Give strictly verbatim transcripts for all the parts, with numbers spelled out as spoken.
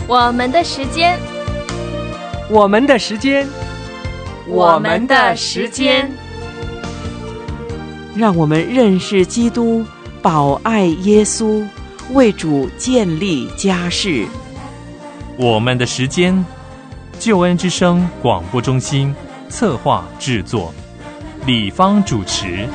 我们的时间， 我们的时间， 我们的时间， 让我们认识基督，保爱耶稣，为主建立家室。 我们的时间，救恩之声广播中心策划制作，李芳主持。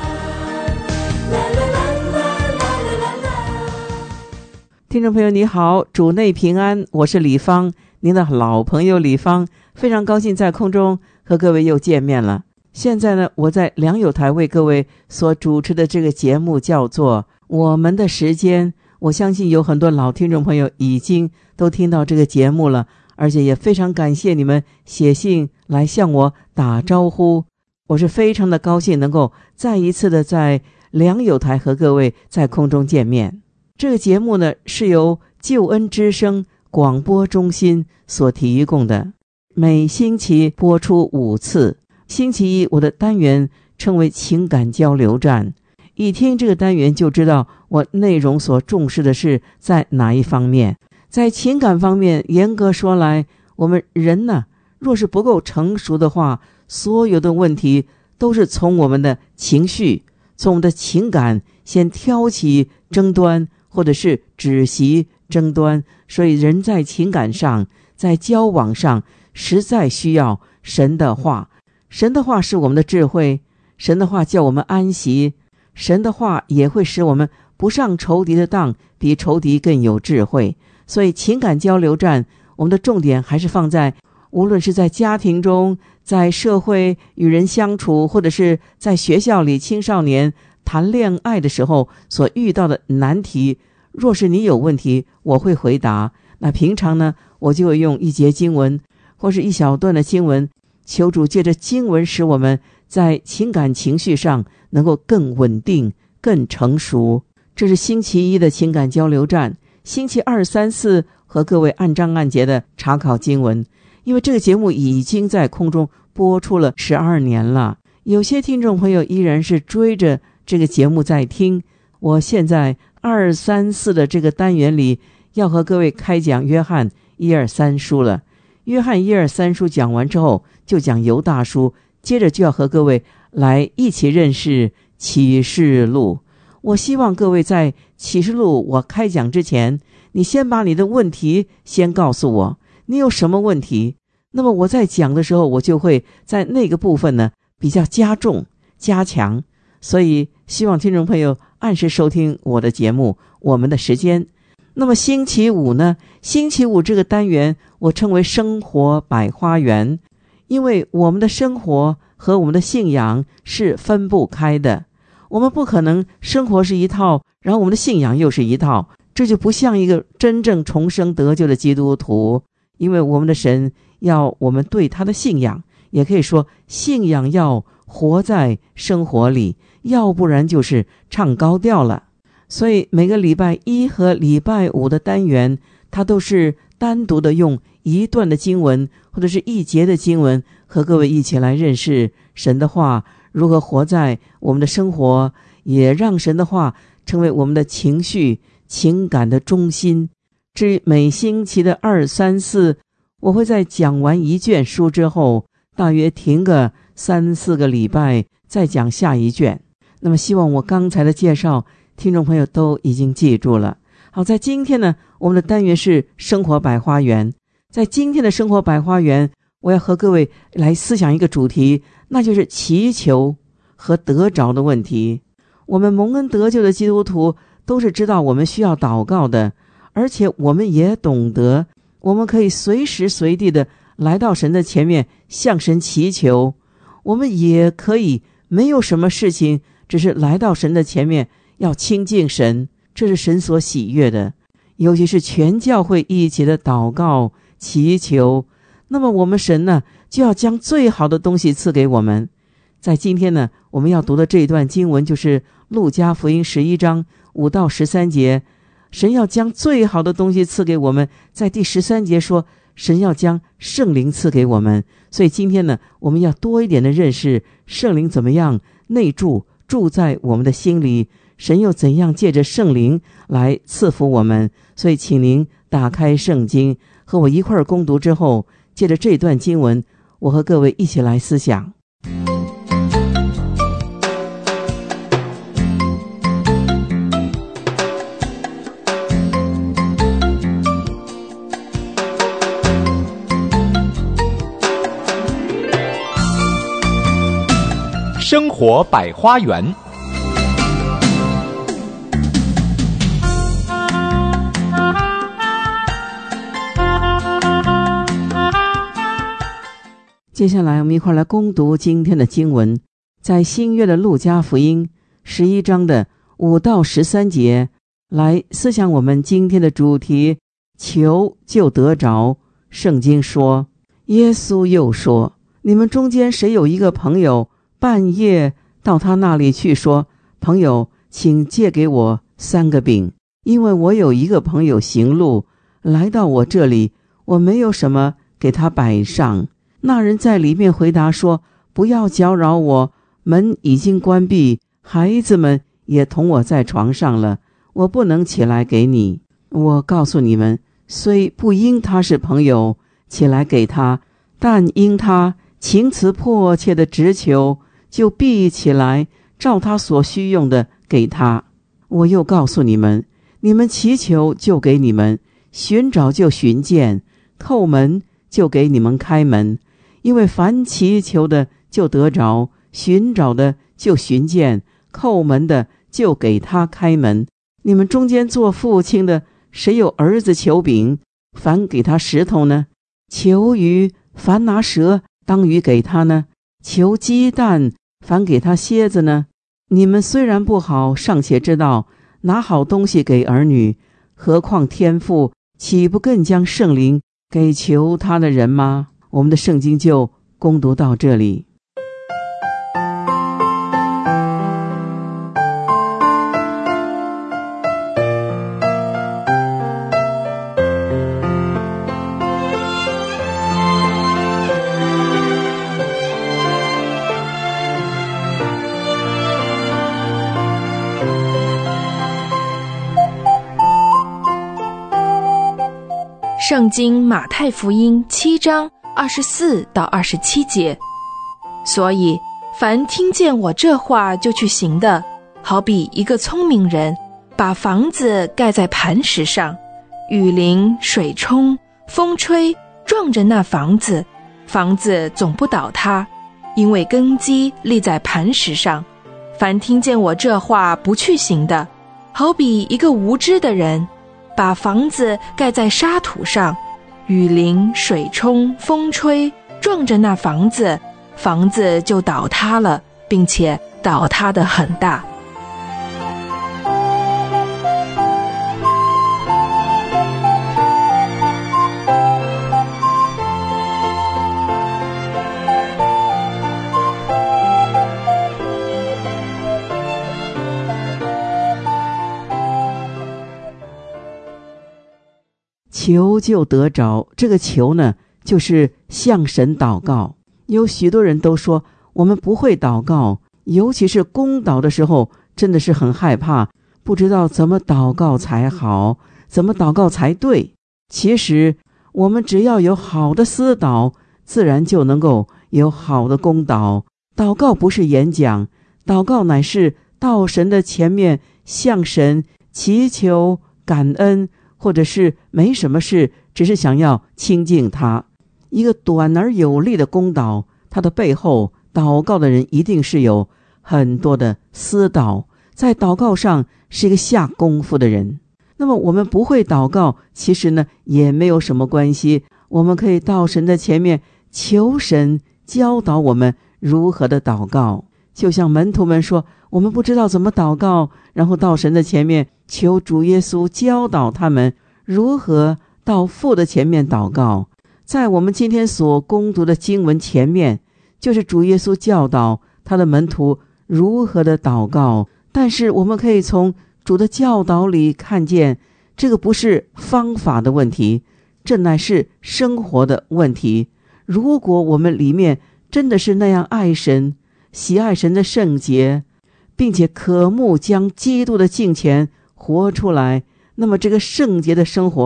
听众朋友你好，主内平安，我是李芳，您的老朋友李芳，非常高兴在空中和各位又见面了。现在呢，我在良友台为各位所主持的这个节目叫做我们的时间，我相信有很多老听众朋友已经都听到这个节目了，而且也非常感谢你们写信来向我打招呼，我是非常的高兴能够再一次的在良友台和各位在空中见面。这个节目呢是由救恩之声广播中心所提供的，每星期播出五次。星期一我的单元称为情感交流站，一听这个单元就知道我内容所重视的是在哪一方面。在情感方面，严格说来，我们人呢若是不够成熟的话，所有的问题都是从我们的情绪，从我们的情感先挑起争端，或者是止息争端。所以人在情感上，在交往上，实在需要神的话。神的话是我们的智慧，神的话叫我们安息，神的话也会使我们不上仇敌的当，比仇敌更有智慧。所以情感交流站，我们的重点还是放在无论是在家庭中，在社会与人相处，或者是在学校里青少年谈恋爱的时候所遇到的难题。若是你有问题，我会回答。那平常呢，我就会用一节经文或是一小段的经文，求主借着经文使我们在情感情绪上能够更稳定，更成熟。这是星期一的情感交流站，星期二三四和各位按章按节的查考经文。因为这个节目已经在空中播出了十二年了，有些听众朋友依然是追着这个节目在听。我现在二三四的这个单元里要和各位开讲约翰一二三书了。约翰一二三书讲完之后，就讲犹大书，接着就要和各位来一起认识启示录。我希望各位在启示录我开讲之前，你先把你的问题先告诉我，你有什么问题，那么我在讲的时候，我就会在那个部分呢比较加重加强。所以希望听众朋友按时收听我的节目，我们的时间。那么星期五呢，星期五这个单元我称为生活百花园，因为我们的生活和我们的信仰是分不开的。我们不可能生活是一套，然后我们的信仰又是一套，这就不像一个真正重生得救的基督徒。因为我们的神要我们对他的信仰，也可以说信仰要活在生活里，要不然就是唱高调了。所以每个礼拜一和礼拜五的单元，它都是单独的用一段的经文或者是一节的经文和各位一起来认识神的话，如何活在我们的生活，也让神的话成为我们的情绪情感的中心。至于每星期的二三四，我会在讲完一卷书之后大约停个三四个礼拜再讲下一卷。那么希望我刚才的介绍听众朋友都已经记住了。好，在今天呢，我们的单元是生活百花园。在今天的生活百花园，我要和各位来思想一个主题，那就是祈求和得着的问题。我们蒙恩得救的基督徒都是知道我们需要祷告的，而且我们也懂得我们可以随时随地的来到神的前面向神祈求。我们也可以没有什么事情，只是来到神的前面要亲近神，这是神所喜悦的。尤其是全教会一起的祷告祈求，那么我们神呢就要将最好的东西赐给我们。在今天呢，我们要读的这一段经文就是路加福音十一章五到十三节，神要将最好的东西赐给我们。在第十三节说神要将圣灵赐给我们，所以今天呢，我们要多一点的认识圣灵怎么样内住住在我们的心里，神又怎样借着圣灵来赐福我们。所以请您打开圣经，和我一块儿攻读之后，借着这段经文，我和各位一起来思想。 生活百花园。 接下来我们一块来攻读今天的经文，在新约的路加福音十一章的五到十三节，来思想我们今天的主题：求就得着。圣经说，耶稣又说，你们中间谁有一个朋友，半夜到他那里去说，朋友，请借给我三个饼，因为我有一个朋友行路来到我这里，我没有什么给他摆上。那人在里面回答说，不要搅扰我，门已经关闭，孩子们也同我在床上了，我不能起来给你。我告诉你们，虽不因他是朋友起来给他，但因他情辞迫切的直求，就必起来照他所需用的给他。我又告诉你们，你们祈求就给你们，寻找就寻见，叩门就给你们开门。因为凡祈求的就得着，寻找的就寻见，叩门的就给他开门。你们中间做父亲的，谁有儿子求饼，反给他石头呢？求鱼，反拿蛇当鱼给他呢？求鸡蛋，反给他蝎子呢？你们虽然不好，尚且知道拿好东西给儿女，何况天父岂不更将圣灵给求他的人吗？我们的圣经就攻读到这里。 圣经马太福音七章二十四到二十七节，所以凡听见我这话就去行的，好比一个聪明人，把房子盖在磐石上，雨淋水冲风吹，撞着那房子，房子总不倒塌，因为根基立在磐石上。凡听见我这话不去行的，好比一个无知的人，把房子盖在沙土上，雨淋水冲风吹，撞着那房子，房子就倒塌了，并且倒塌得很大。 求就得着，这个求呢，就是向神祷告。有许多人都说我们不会祷告，尤其是攻祷的时候，真的是很害怕，不知道怎么祷告才好，怎么祷告才对。其实我们只要有好的思祷，自然就能够有好的攻祷。祷告不是演讲，祷告乃是到神的前面向神祈求感恩，或者是没什么事，只是想要亲近他。一个短而有力的攻祷，他的背后祷告的人一定是有很多的思祷，在祷告上是一个下功夫的人。那么我们不会祷告，其实呢也没有什么关系，我们可以到神的前面求神教导我们如何的祷告。就像门徒们说，我们不知道怎么祷告，然后到神的前面求主耶稣教导他们如何到父的前面祷告。在我们今天所攻读的经文前面，就是主耶稣教导他的门徒如何的祷告。但是我们可以从主的教导里看见，这个不是方法的问题，这乃是生活的问题。如果我们里面真的是那样爱神，喜爱神的圣洁，并且渴慕将基督的敬虔活出来，那么这个圣洁的生活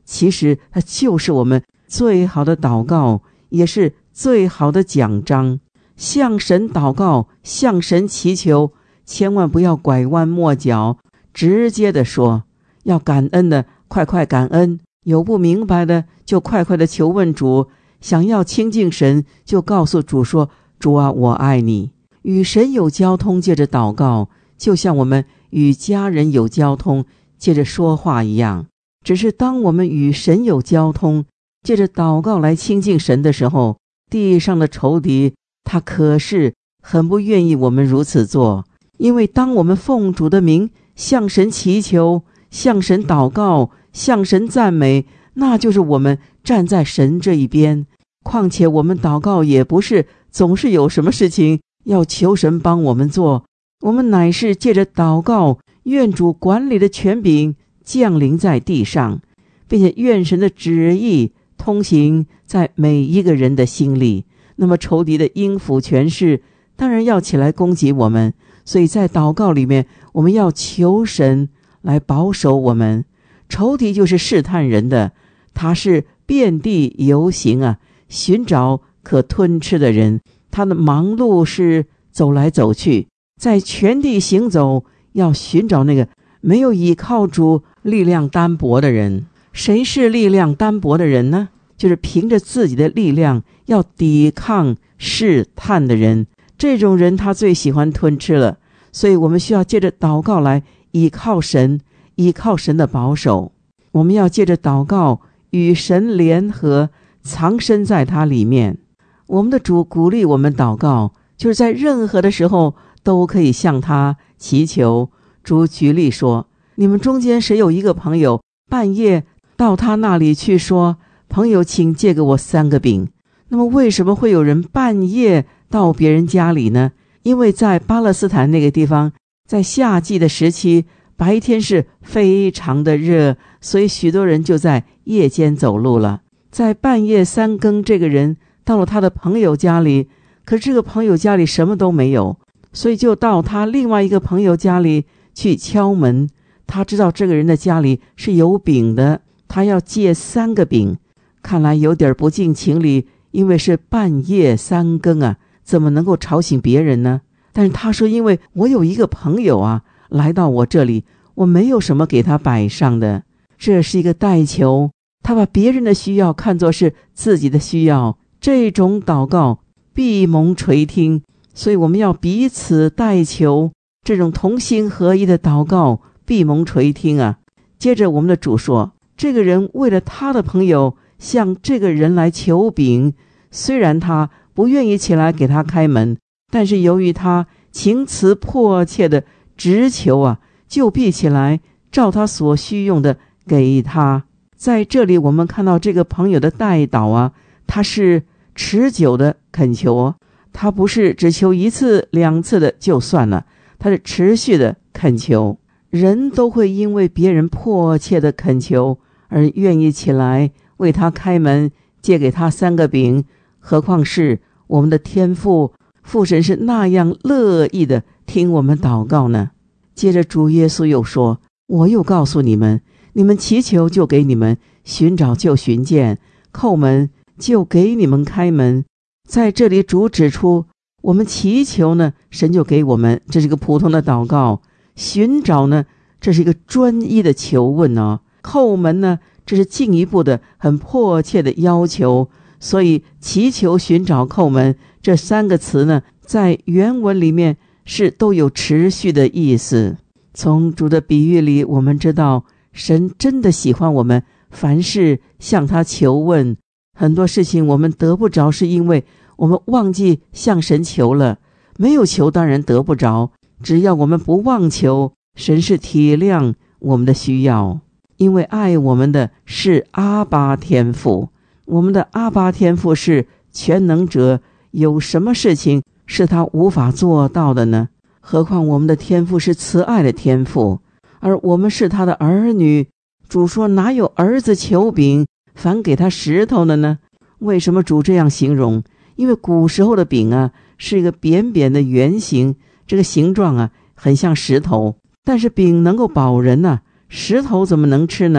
其实它就是我们最好的祷告，也是最好的奖章。向神祷告，向神祈求，千万不要拐弯抹角，直接的说。要感恩的快快感恩，有不明白的就快快的求问主，想要亲近神就告诉主说，主啊，我爱你。与神有交通，借着祷告，就像我们与家人有交通，借着说话一样。只是当我们与神有交通，借着祷告来亲近神的时候，地上的仇敌他可是很不愿意我们如此做。因为当我们奉主的名向神祈求，向神祷告，向神赞美，那就是我们站在神这一边。况且我们祷告也不是总是有什么事情要求神帮我们做，我们乃是借着祷告，愿主管理的权柄降临在地上，并且愿神的旨意通行在每一个人的心里。那么仇敌的阴府权势当然要起来攻击我们，所以在祷告里面，我们要求神来保守我们。仇敌就是试探人的，他是遍地游行啊，寻找可吞吃的人。他的忙碌是走来走去，在全地行走，要寻找那个没有依靠主力量单薄的人。谁是力量单薄的人呢？就是凭着自己的力量要抵抗试探的人。这种人他最喜欢吞吃了，所以我们需要借着祷告来依靠神，依靠神的保守。我们要借着祷告与神联合，藏身在他里面。我们的主鼓励我们祷告，就是在任何的时候都可以向他祈求。主举例说，你们中间谁有一个朋友半夜到他那里去说，朋友请借给我三个饼。那么为什么会有人半夜到别人家里呢？因为在巴勒斯坦那个地方，在夏季的时期，白天是非常的热，所以许多人就在夜间走路了。在半夜三更，这个人到了他的朋友家里，可是这个朋友家里什么都没有，所以就到他另外一个朋友家里去敲门。他知道这个人的家里是有饼的，他要借三个饼。看来有点不近情理，因为是半夜三更啊，怎么能够吵醒别人呢？但是他说，因为我有一个朋友啊来到我这里，我没有什么给他摆上的。这是一个代求，他把别人的需要看作是自己的需要，这种祷告必蒙垂听。所以我们要彼此代求，这种同心合一的祷告必蒙垂听啊。接着我们的主说，这个人为了他的朋友向这个人来求饼，虽然他不愿意起来给他开门，但是由于他情辞迫切的直求啊，就必起来照他所需用的给他。在这里我们看到这个朋友的代祷啊，他是持久的恳求哦，他不是只求一次两次的就算了，他是持续的恳求。人都会因为别人迫切的恳求而愿意起来为他开门，借给他三个饼，何况是我们的天父，父神是那样乐意的听我们祷告呢？接着主耶稣又说，我又告诉你们，你们祈求就给你们，寻找就寻见，叩门就给你们开门。在这里主指出，我们祈求呢，神就给我们，这是个普通的祷告；寻找呢，这是一个专一的求问哦；叩门呢，这是进一步的很迫切的要求。所以祈求、寻找、叩门这三个词呢，在原文里面是都有持续的意思。从主的比喻里，我们知道神真的喜欢我们凡事向他求问。很多事情我们得不着，是因为我们忘记向神求了。没有求当然得不着，只要我们不忘求，神是体谅我们的需要。因为爱我们的是阿爸天父，我们的阿爸天父是全能者，有什么事情是他无法做到的呢？何况我们的天父是慈爱的天父，而我们是他的儿女。主说，哪有儿子求饼反给他石头的呢？为什么主这样形容？因为古时候的饼啊，是一个扁扁的圆形，这个形状啊很像石头，但是饼能够饱人啊，石头怎么能吃呢？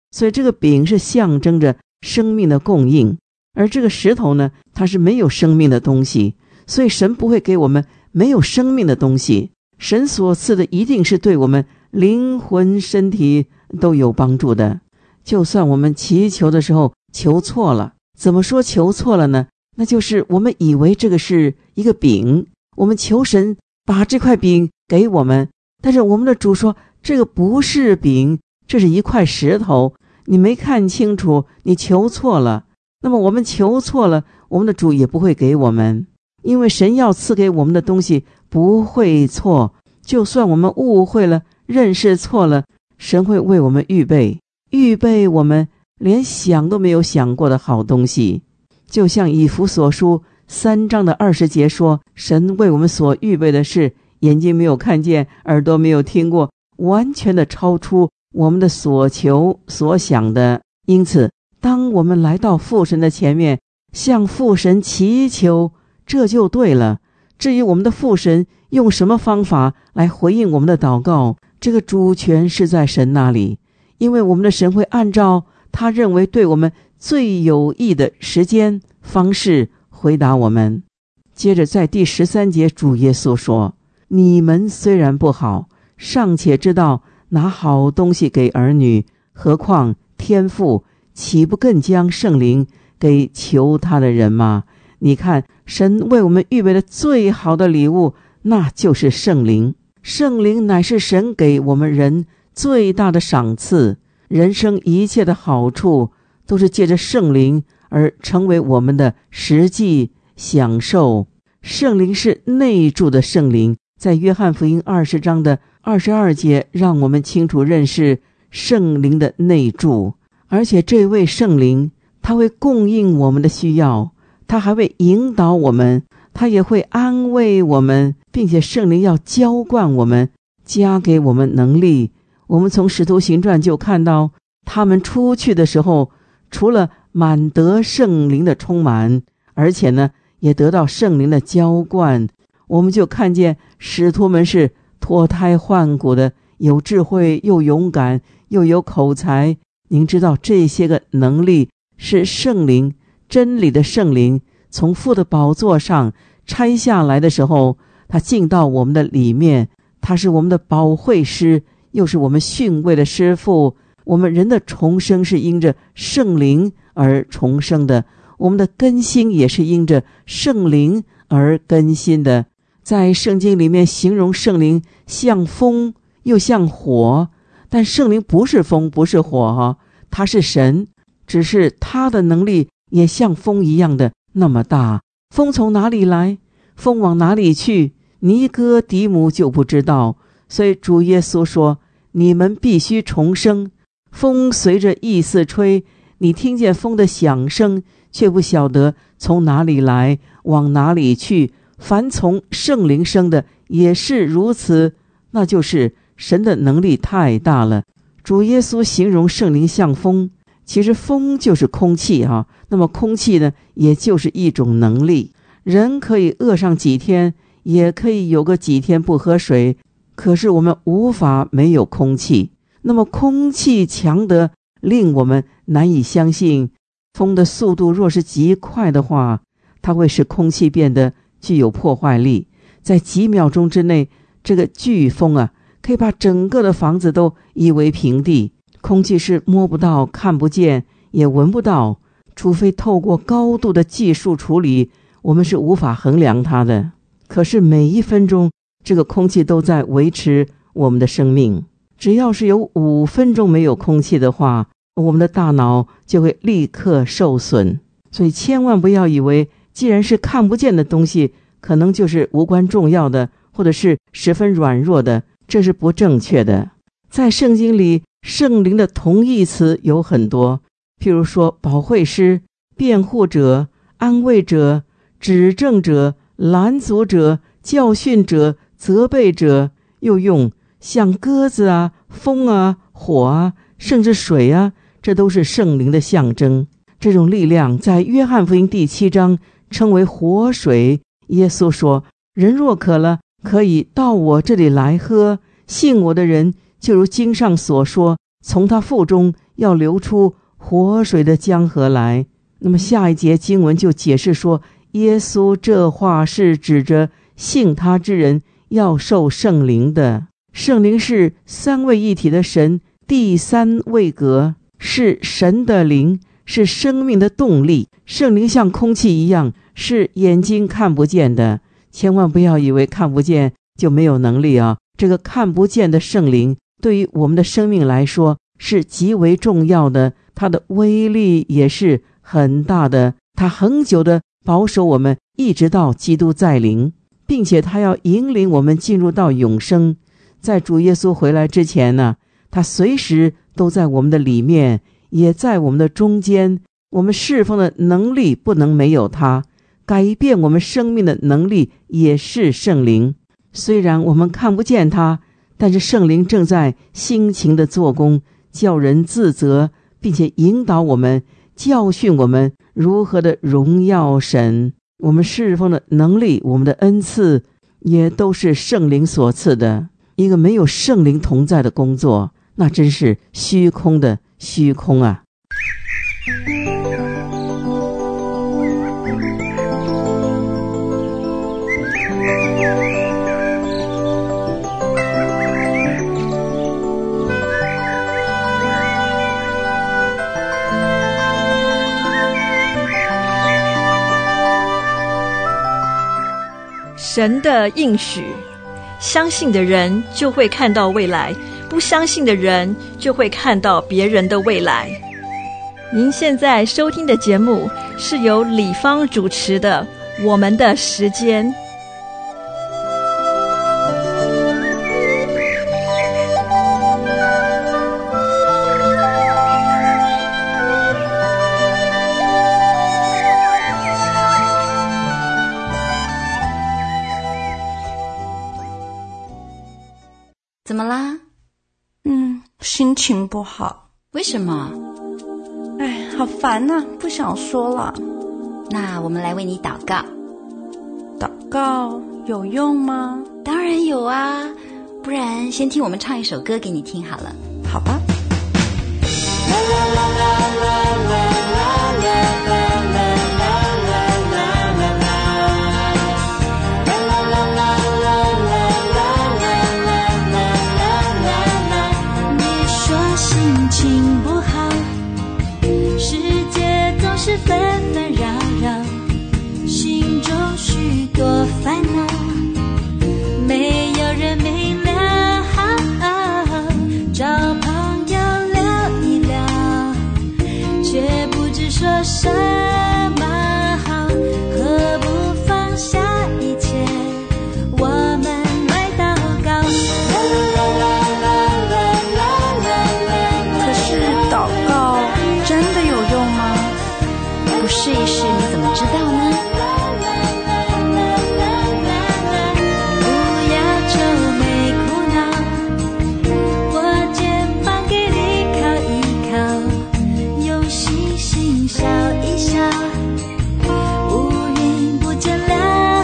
所以这个饼是象征着生命的供应，而这个石头呢，它是没有生命的东西，所以神不会给我们没有生命的东西。神所赐的一定是对我们灵魂身体都有帮助的。就算我们祈求的时候求错了，怎么说求错了呢？那就是我们以为这个是一个饼，我们求神把这块饼给我们，但是我们的主说这个不是饼，这是一块石头，你没看清楚，你求错了。那么我们求错了，我们的主也不会给我们，因为神要赐给我们的东西不会错。就算我们误会了，认识错了，神会为我们预备预备我们连想都没有想过的好东西。就像以弗所书三章的二十节说，神为我们所预备的是眼睛没有看见，耳朵没有听过，完全的超出我们的所求所想的。因此当我们来到父神的前面，向父神祈求，这就对了。至于我们的父神用什么方法来回应我们的祷告，这个主权是在神那里，因为我们的神会按照他认为对我们最有益的时间方式回答我们。接着在第十三节，主耶稣说，你们虽然不好，尚且知道拿好东西给儿女，何况天父岂不更将圣灵给求他的人吗？你看，神为我们预备的最好的礼物，那就是圣灵。圣灵乃是神给我们人最大的赏赐，人生一切的好处都是借着圣灵而成为我们的实际享受。圣灵是内住的圣灵，在约翰福音二十章的二十二节，让我们清楚认识圣灵的内住。而且这位圣灵，他会供应我们的需要，他还会引导我们，他也会安慰我们，并且圣灵要浇灌我们，加给我们能力。我们从使徒行传就看到，他们出去的时候，除了满得圣灵的充满，而且呢也得到圣灵的浇灌。我们就看见使徒们是脱胎换骨的，有智慧，又勇敢，又有口才。您知道这些个能力是圣灵，真理的圣灵从父的宝座上拆下来的时候，他进到我们的里面，他是我们的保惠师，又是我们训慰的师父。我们人的重生是因着圣灵而重生的，我们的更新也是因着圣灵而更新的。在圣经里面形容圣灵像风又像火，但圣灵不是风不是火哈，他是神，只是他的能力也像风一样的那么大。风从哪里来，风往哪里去，尼哥底母就不知道。所以主耶稣说，你们必须重生。风随着意思吹，你听见风的响声，却不晓得从哪里来，往哪里去。凡从圣灵生的也是如此，那就是神的能力太大了。主耶稣形容圣灵像风，其实风就是空气啊，那么空气呢，也就是一种能力。人可以饿上几天，也可以有个几天不喝水，可是我们无法没有空气。那么空气强得令我们难以相信，风的速度若是极快的话，它会使空气变得具有破坏力。在几秒钟之内，这个飓风啊，可以把整个的房子都夷为平地。空气是摸不到，看不见，也闻不到，除非透过高度的技术处理，我们是无法衡量它的。可是每一分钟，这个空气都在维持我们的生命。只要是有五分钟没有空气的话，我们的大脑就会立刻受损。所以千万不要以为既然是看不见的东西，可能就是无关重要的，或者是十分软弱的，这是不正确的。在圣经里，圣灵的同义词有很多，譬如说保惠师、辩护者、安慰者、指正者、拦阻者、教训者、责备者，又用像鸽子啊、风啊、火啊，甚至水啊，这都是圣灵的象征。这种力量在约翰福音第七章称为活水。耶稣说，人若渴了，可以到我这里来喝，信我的人，就如经上所说，从他腹中要流出活水的江河来。那么下一节经文就解释说，耶稣这话是指着信他之人要受圣灵的。圣灵是三位一体的神第三位格，是神的灵，是生命的动力。圣灵像空气一样，是眼睛看不见的，千万不要以为看不见就没有能力啊！这个看不见的圣灵对于我们的生命来说是极为重要的，它的威力也是很大的，它恒久的保守我们一直到基督再临，并且它要引领我们进入到永生。在主耶稣回来之前呢，他随时都在我们的里面，也在我们的中间。我们侍奉的能力不能没有他，改变我们生命的能力也是圣灵。虽然我们看不见他，但是圣灵正在辛勤的做工，叫人自责，并且引导我们，教训我们如何的荣耀神。我们侍奉的能力，我们的恩赐也都是圣灵所赐的。一个没有圣灵同在的工作，那真是虚空的虚空啊。 神的应许，相信的人就会看到未来，不相信的人就会看到别人的未来。您现在收听的节目是由李芳主持的《我们的时间》。 怎么啦？ 嗯，心情不好。 为什么？ 哎，好烦呐、啊，不想说了。 那我们来为你祷告。 祷告有用吗？ 当然有啊，不然先听我们唱一首歌给你听好了。 好吧。 是纷纷扰扰，心中许多烦恼，没有人明了，找朋友聊一聊，却不知说什么好，何不放下一切，我们来祷告。 可是祷告真的有用吗？ 不试一试你怎么知道呢？ 不要愁眉苦恼，我肩膀给你靠一靠，用星星笑一笑，乌云不见了，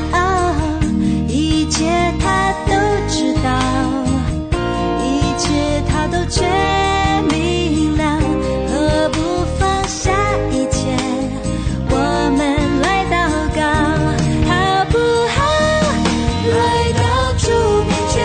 一切他都知道，一切他都全明了，何不放下一切，我们来祷告，好不好？来到主面前，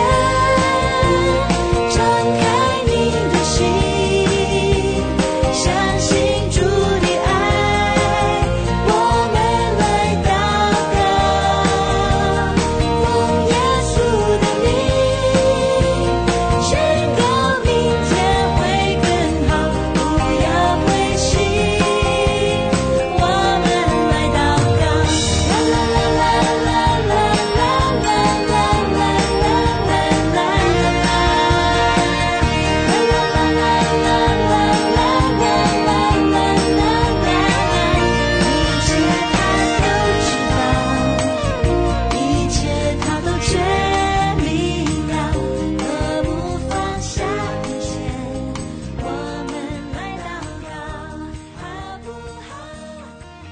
敞开你的心，相信主的爱，我们来祷告，奉耶稣的名，宣告明天会更好，不要灰心，我们来祷告。啦啦啦啦啦啦啦啦啦啦啦啦啦啦一切他都知道，一切他都全明了，何不放下一切，我们来祷告，好不好？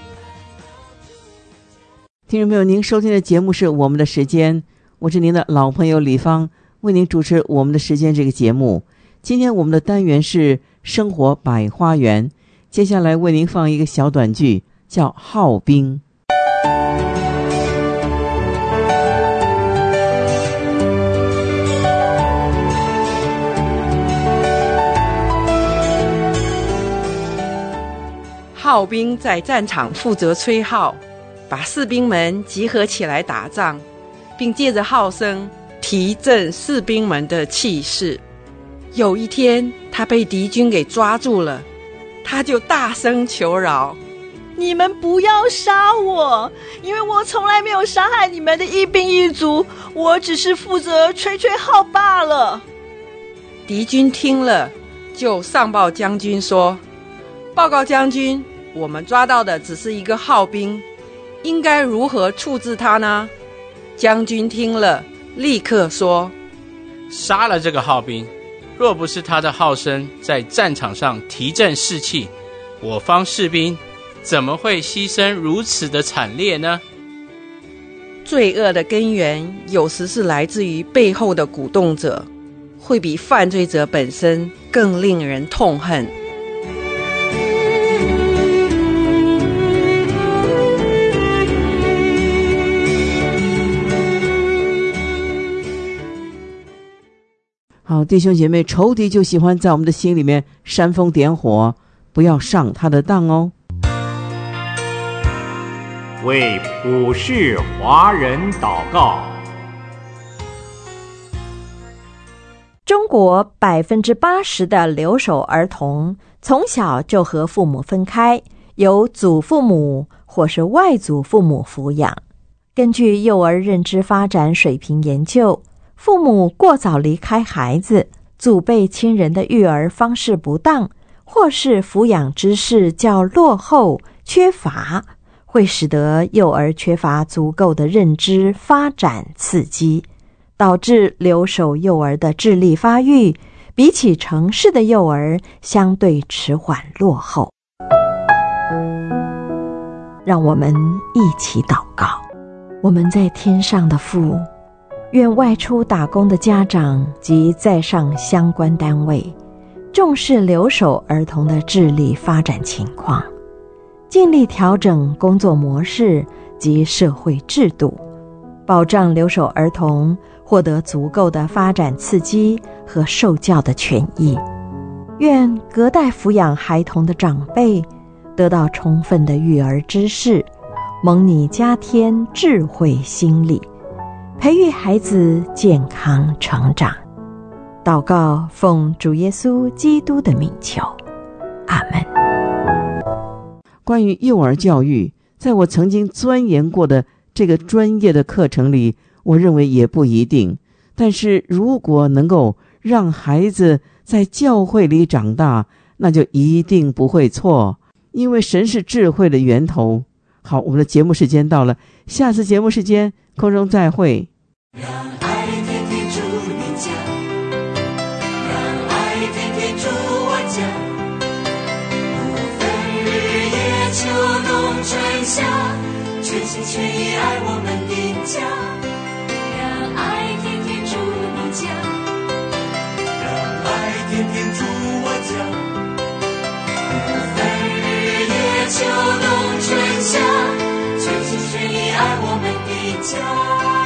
听众朋友，您收听的节目是我们的时间，我是您的老朋友李芳，为您主持我们的时间这个节目。 今天我们的单元是生活百花园，接下来为您放一个小短剧，叫号兵。 号兵在战场负责吹号，把士兵们集合起来打仗，并借着号声提振士兵们的气势。有一天，他被敌军给抓住了，他就大声求饶： 你们不要杀我，因为我从来没有杀害你们的一兵一卒，我只是负责吹吹号罢了。 敌军听了，就上报将军说：报告将军，我们抓到的只是一个号兵，应该如何处置他呢？将军听了，立刻说： 杀了这个号兵，若不是他的号声在战场上提振士气，我方士兵怎么会牺牲如此的惨烈呢？ 罪恶的根源有时是来自于背后的鼓动者，会比犯罪者本身更令人痛恨。 好，弟兄姐妹，仇敌就喜欢在我们的心里面煽风点火，不要上他的当哦。 为普世华人祷告。 中国百分之八十的留守儿童从小就和父母分开，由祖父母或是外祖父母抚养。根据幼儿认知发展水平研究，父母过早离开孩子，祖辈亲人的育儿方式不当，或是抚养知识较落后缺乏，会使得幼儿缺乏足够的认知发展刺激，导致留守幼儿的智力发育比起城市的幼儿相对迟缓落后。让我们一起祷告。我们在天上的父，愿外出打工的家长及在上相关单位重视留守儿童的智力发展情况，尽力调整工作模式及社会制度，保障留守儿童获得足够的发展刺激和受教的权益。愿隔代抚养孩童的长辈得到充分的育儿知识，蒙你加添智慧心理，培育孩子健康成长。祷告奉主耶稣基督的名求，阿们。 关于幼儿教育，在我曾经钻研过的这个专业的课程里，我认为也不一定。但是如果能够让孩子在教会里长大，那就一定不会错，因为神是智慧的源头。好，我们的节目时间到了，下次节目时间空中再会。 让爱天天住你家，让爱天天住我家，不分日夜秋冬春夏，全心全意爱我们的家。让爱天天住你家，让爱天天住我家，不分日夜秋冬春夏，全心全意爱我们的家。